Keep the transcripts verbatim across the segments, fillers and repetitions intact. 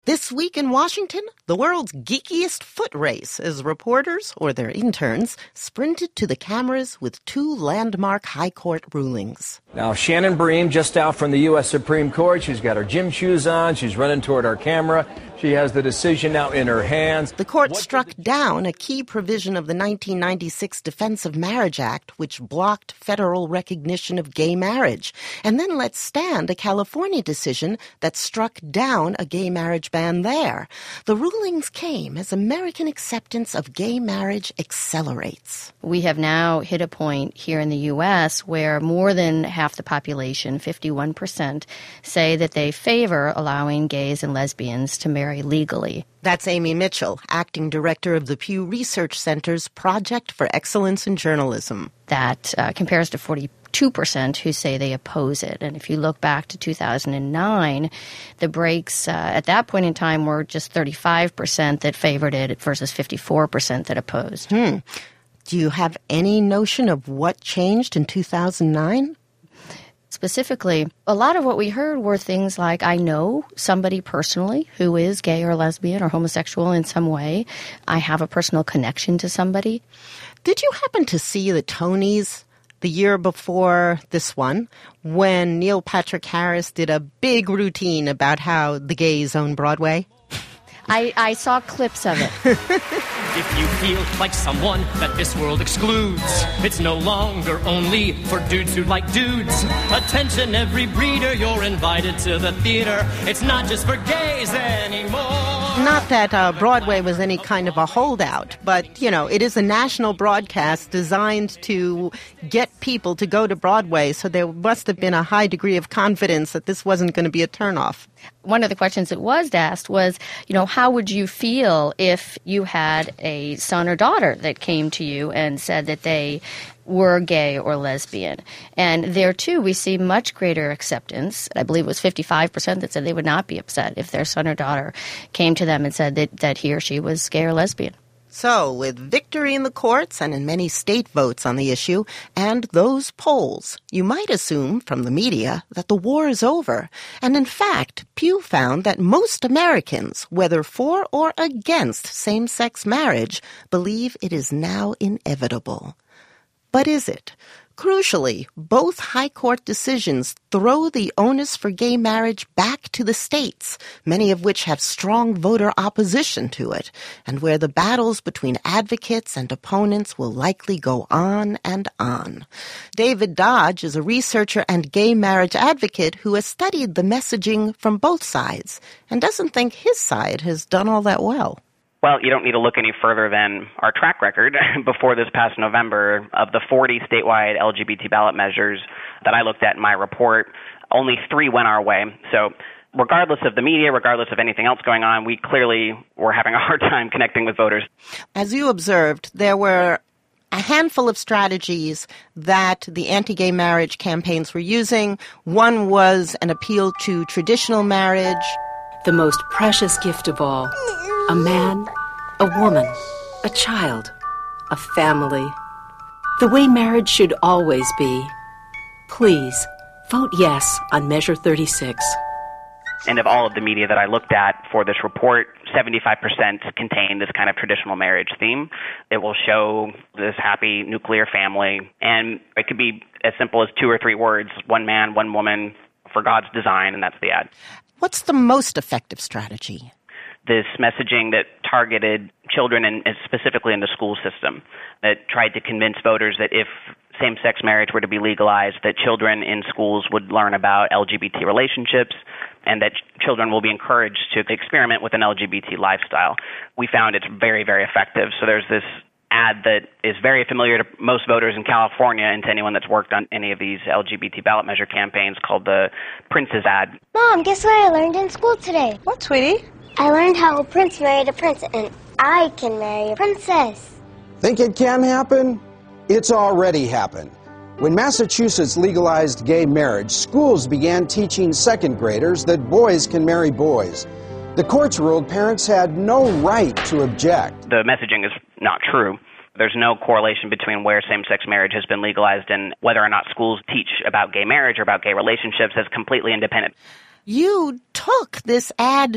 This week in Washington, the world's geekiest foot race as reporters, or their interns, sprinted to the cameras with two landmark high court rulings. Now, Shannon Bream, just out from the U S Supreme Court. She's got her gym shoes on. She's running toward our camera. She has the decision now in her hands. The court struck down a key provision of the nineteen ninety-six Defense of Marriage Act, which blocked federal recognition of gay marriage, and then let stand a California decision that struck down a gay marriage ban there. The rulings came as American acceptance of gay marriage accelerates. We have now hit a point here in the U S where more than half the population, fifty-one percent, say that they favor allowing gays and lesbians to marry legally. That's Amy Mitchell, acting director of the Pew Research Center's Project for Excellence in Journalism. That uh, compares to forty-two percent who say they oppose it. And if you look back to two thousand nine, the breaks uh, at that point in time were just thirty-five percent that favored it versus fifty-four percent that opposed. Hmm. Do you have any notion of what changed in two thousand nine? Specifically, a lot of what we heard were things like, I know somebody personally who is gay or lesbian or homosexual in some way. I have a personal connection to somebody. Did you happen to see the Tonys the year before this one, when Neil Patrick Harris did a big routine about how the gays own Broadway? I, I saw clips of it. If you feel like someone that this world excludes, it's no longer only for dudes who like dudes. Attention, every breeder, you're invited to the theater. It's not just for gays anymore. Not that uh, Broadway was any kind of a holdout, but, you know, it is a national broadcast designed to get people to go to Broadway, so there must have been a high degree of confidence that this wasn't going to be a turnoff. One of the questions that was asked was, you know, how would you feel if you had a son or daughter that came to you and said that they were gay or lesbian? And there, too, we see much greater acceptance. I believe it was fifty-five percent that said they would not be upset if their son or daughter came to them and said that, that he or she was gay or lesbian. So, with victory in the courts and in many state votes on the issue, and those polls, you might assume from the media that the war is over. And in fact, Pew found that most Americans, whether for or against same-sex marriage, believe it is now inevitable. But is it? Crucially, both high court decisions throw the onus for gay marriage back to the states, many of which have strong voter opposition to it, and where the battles between advocates and opponents will likely go on and on. David Dodge is a researcher and gay marriage advocate who has studied the messaging from both sides and doesn't think his side has done all that well. Well, you don't need to look any further than our track record before this past November. Of the forty statewide L G B T ballot measures that I looked at in my report, only three went our way. So regardless of the media, regardless of anything else going on, we clearly were having a hard time connecting with voters. As you observed, there were a handful of strategies that the anti-gay marriage campaigns were using. One was an appeal to traditional marriage. The most precious gift of all. A man, a woman, a child, a family. The way marriage should always be. Please, vote yes on Measure thirty-six. And of all of the media that I looked at for this report, seventy-five percent contain this kind of traditional marriage theme. It will show this happy nuclear family, and it could be as simple as two or three words, one man, one woman, for God's design, and that's the ad. What's the most effective strategy? This messaging that targeted children and specifically in the school system, that tried to convince voters that if same-sex marriage were to be legalized, that children in schools would learn about L G B T relationships and that ch- children will be encouraged to experiment with an L G B T lifestyle. We found it's very, very effective. So there's this ad that is very familiar to most voters in California and to anyone that's worked on any of these L G B T ballot measure campaigns called the Prince's ad. Mom, guess what I learned in school today? What, sweetie? I learned how a prince married a prince, and I can marry a princess. Think it can happen? It's already happened. When Massachusetts legalized gay marriage, schools began teaching second graders that boys can marry boys. The courts ruled parents had no right to object. The messaging is not true. There's no correlation between where same-sex marriage has been legalized and whether or not schools teach about gay marriage or about gay relationships as completely independent. You took this ad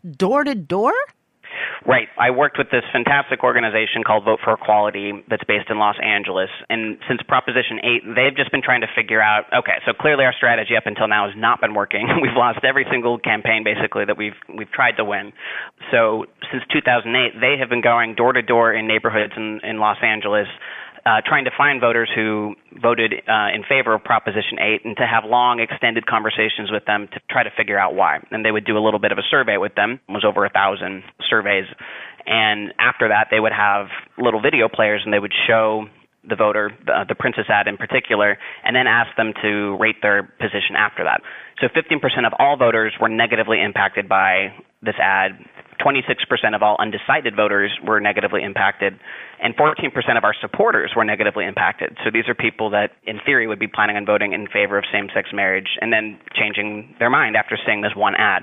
door to door? Right. I worked with this fantastic organization called Vote for Equality that's based in Los Angeles. And since Proposition eight, they've just been trying to figure out, okay, so clearly our strategy up until now has not been working. We've lost every single campaign, basically, that we've we've tried to win. So since two thousand eight, they have been going door to door in neighborhoods in, in Los Angeles, Uh, trying to find voters who voted uh, in favor of Proposition eight and to have long, extended conversations with them to try to figure out why. And they would do a little bit of a survey with them. It was over a thousand surveys. And after that, they would have little video players, and they would show the voter, the, the Princess ad in particular, and then ask them to rate their position after that. So fifteen percent of all voters were negatively impacted by this ad. twenty-six percent of all undecided voters were negatively impacted, and fourteen percent of our supporters were negatively impacted. So these are people that, in theory, would be planning on voting in favor of same-sex marriage and then changing their mind after seeing this one ad.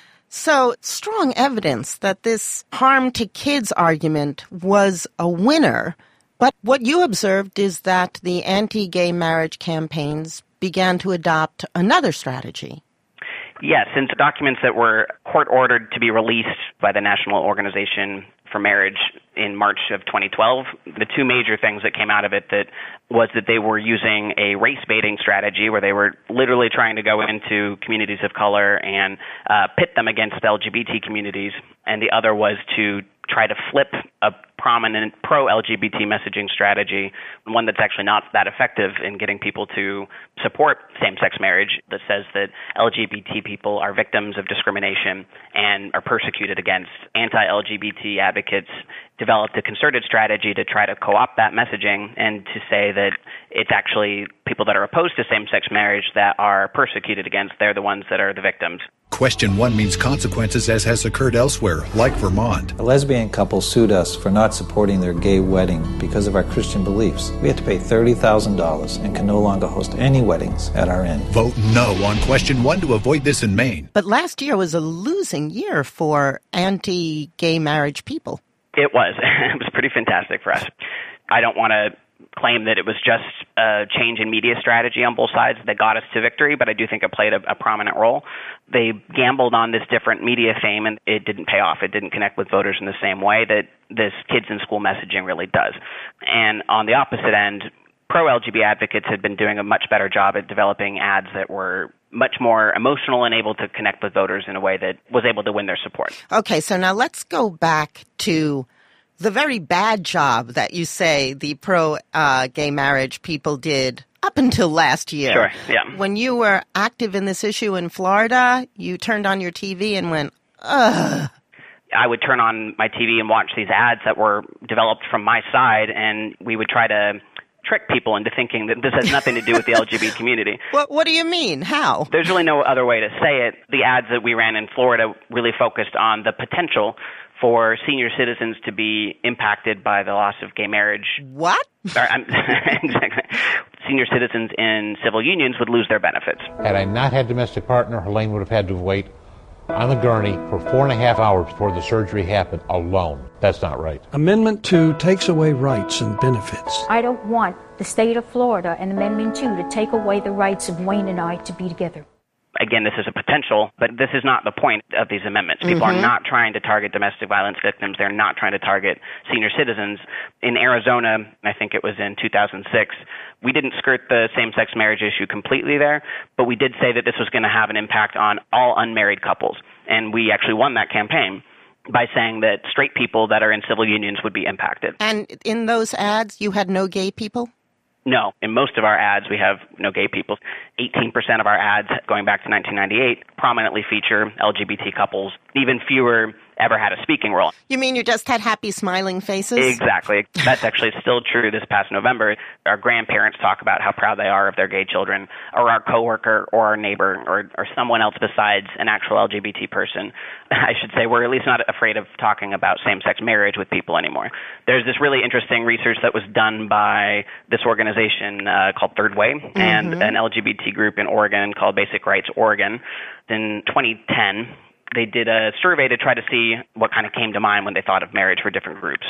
So strong evidence that this harm to kids argument was a winner. But what you observed is that the anti-gay marriage campaigns began to adopt another strategy. Yes, since documents that were court-ordered to be released by the National Organization for Marriage in March of twenty twelve, the two major things that came out of it that was that they were using a race-baiting strategy where they were literally trying to go into communities of color and uh, pit them against L G B T communities, and the other was to try to flip a prominent pro-L G B T messaging strategy, one that's actually not that effective in getting people to support same-sex marriage, that says that L G B T people are victims of discrimination and are persecuted against. Anti-L G B T advocates developed a concerted strategy to try to co-opt that messaging and to say that it's actually people that are opposed to same-sex marriage that are persecuted against. They're the ones that are the victims. Question one means consequences, as has occurred elsewhere, like Vermont. A lesbian couple sued us for not supporting their gay wedding because of our Christian beliefs. We had to pay thirty thousand dollars and can no longer host any weddings at our inn. Vote no on question one to avoid this in Maine. But last year was a losing year for anti-gay marriage people. It was. It was pretty fantastic for us. I don't want to claim that it was just a change in media strategy on both sides that got us to victory, but I do think it played a, a prominent role. They gambled on this different media fame, and it didn't pay off. It didn't connect with voters in the same way that this kids in school messaging really does. And on the opposite end, pro-L G B T advocates had been doing a much better job at developing ads that were much more emotional and able to connect with voters in a way that was able to win their support. Okay, so now let's go back to the very bad job that you say the pro-gay uh, marriage people did up until last year. Sure, yeah. When you were active in this issue in Florida, you turned on your T V and went, ugh. I would turn on my T V and watch these ads that were developed from my side, and we would try to trick people into thinking that this has nothing to do with the L G B T community. What, what do you mean? How? There's really no other way to say it. The ads that we ran in Florida really focused on the potential for senior citizens to be impacted by the loss of gay marriage. What? Or, um, exactly. Senior citizens in civil unions would lose their benefits. Had I not had a domestic partner, Helene would have had to wait on the gurney for four and a half hours before the surgery happened alone. That's not right. Amendment two takes away rights and benefits. I don't want the state of Florida and Amendment two to take away the rights of Wayne and I to be together. Again, this is a potential, but this is not the point of these amendments. People mm-hmm. are not trying to target domestic violence victims. They're not trying to target senior citizens. In Arizona, I think it was in two thousand six, we didn't skirt the same-sex marriage issue completely there, but we did say that this was going to have an impact on all unmarried couples. And we actually won that campaign by saying that straight people that are in civil unions would be impacted. And in those ads, you had no gay people? No. In most of our ads, we have no gay people. eighteen percent of our ads, going back to nineteen ninety-eight, prominently feature L G B T couples. Even fewer ever had a speaking role. You mean you just had happy, smiling faces? Exactly. That's actually still true this past November. Our grandparents talk about how proud they are of their gay children, or our coworker, or our neighbor, or, or someone else besides an actual L G B T person. I should say we're at least not afraid of talking about same-sex marriage with people anymore. There's this really interesting research that was done by this organization uh, called Third Way mm-hmm. and an L G B T group in Oregon called Basic Rights Oregon. In twenty ten, they did a survey to try to see what kind of came to mind when they thought of marriage for different groups.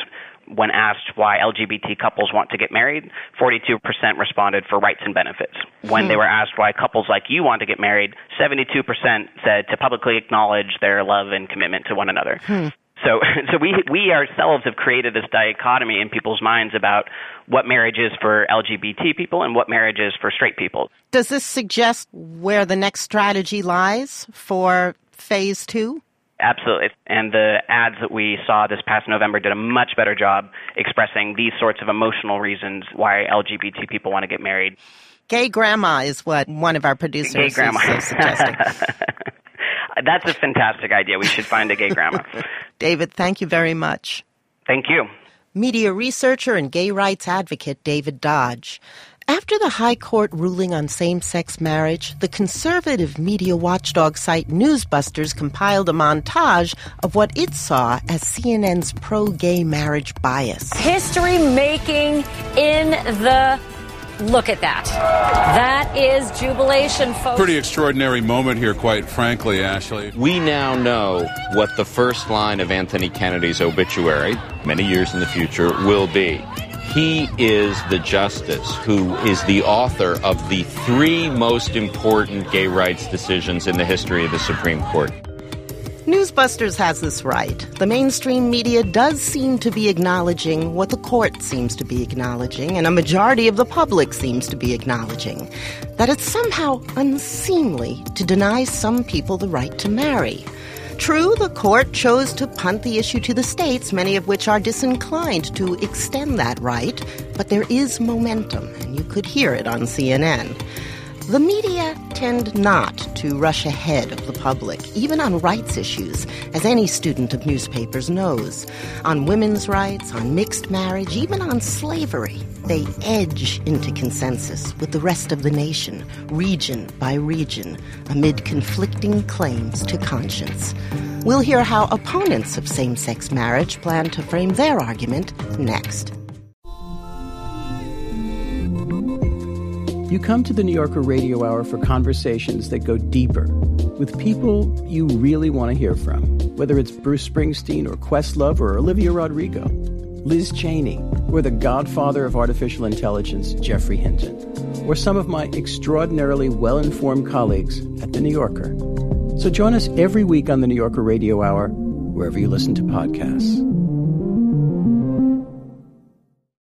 When asked why L G B T couples want to get married, forty-two percent responded for rights and benefits. When hmm. they were asked why couples like you want to get married, seventy-two percent said to publicly acknowledge their love and commitment to one another. Hmm. So so we we ourselves have created this dichotomy in people's minds about what marriage is for L G B T people and what marriage is for straight people. Does this suggest where the next strategy lies for phase two? Absolutely. And the ads that we saw this past November did a much better job expressing these sorts of emotional reasons why L G B T people want to get married. Gay grandma is what one of our producers Gay grandma. is suggesting. That's a fantastic idea. We should find a gay grandma. David, thank you very much. Thank you. Media researcher and gay rights advocate David Dodge. After the High Court ruling on same-sex marriage, the conservative media watchdog site Newsbusters compiled a montage of what it saw as C N N's pro-gay marriage bias. History making in the... Look at that. That is jubilation, folks. Pretty extraordinary moment here, quite frankly, Ashley. We now know what the first line of Anthony Kennedy's obituary, many years in the future, will be. He is the justice who is the author of the three most important gay rights decisions in the history of the Supreme Court. Newsbusters has this right. The mainstream media does seem to be acknowledging what the court seems to be acknowledging, and a majority of the public seems to be acknowledging, that it's somehow unseemly to deny some people the right to marry. True, the court chose to punt the issue to the states, many of which are disinclined to extend that right, but there is momentum, and you could hear it on C N N. The media tend not to rush ahead of the public, even on rights issues, as any student of newspapers knows. On women's rights, on mixed marriage, even on slavery, they edge into consensus with the rest of the nation, region by region, amid conflicting claims to conscience. We'll hear how opponents of same-sex marriage plan to frame their argument next. You come to the New Yorker Radio Hour for conversations that go deeper with people you really want to hear from, whether it's Bruce Springsteen or Questlove or Olivia Rodrigo, Liz Cheney, or the godfather of artificial intelligence, Jeffrey Hinton, or some of my extraordinarily well-informed colleagues at The New Yorker. So join us every week on the New Yorker Radio Hour, wherever you listen to podcasts.